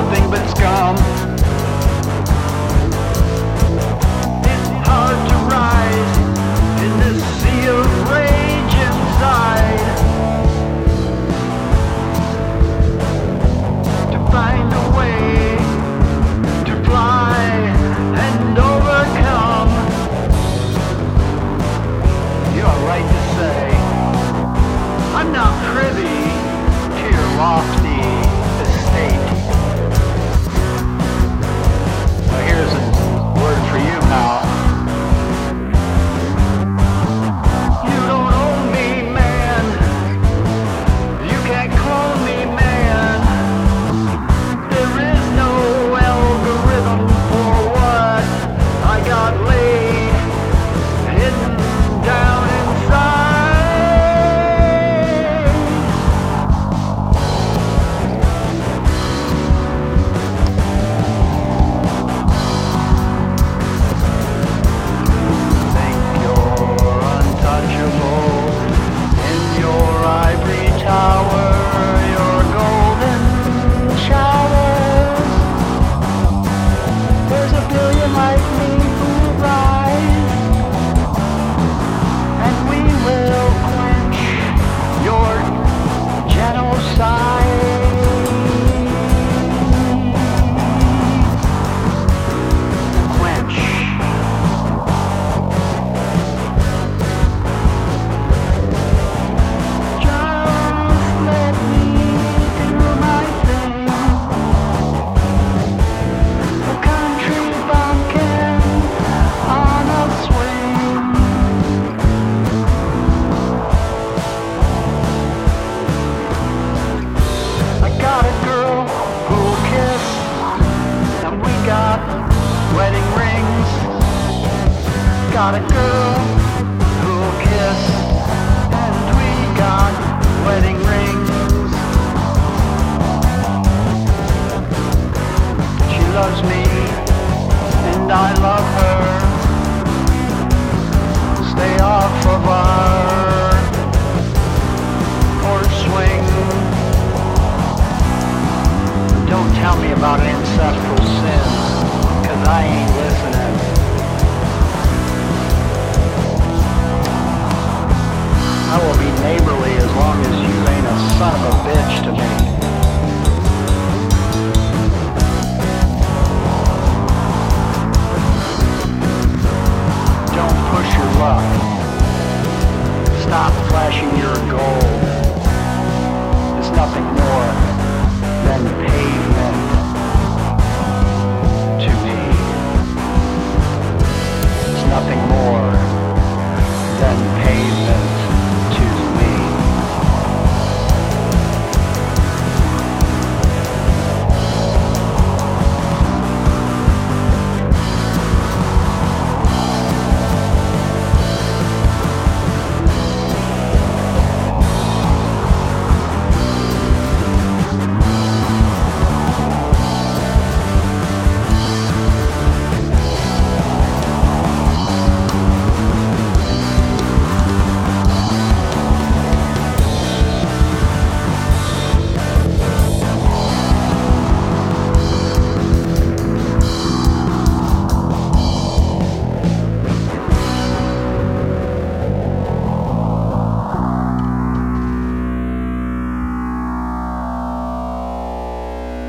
nothing but scum. It's hard to rise in this sea of rage inside, to find a way to fly and overcome. You are right to say I'm not privy to your lofty estate. Well, here's a word for you, pal. You don't own me, man. You can't clone me, man. There is no algorithm for what I got laid hidden down inside. Think you're untouchable in your ivory tower, your golden showers. There's a billion like me who rise, and we will quench your genocide. Quench. Just let me do my thing. A country bumpkin on a swing. I got a girl who'll kiss, and we got wedding rings. Got a girl who'll kiss, and we got wedding rings. She loves me, and I love her. Stay off of our porch swing. Don't tell me about ancestral sins, 'cause I ain't listening. I will be neighborly as long as you ain't a son of a bitch to me.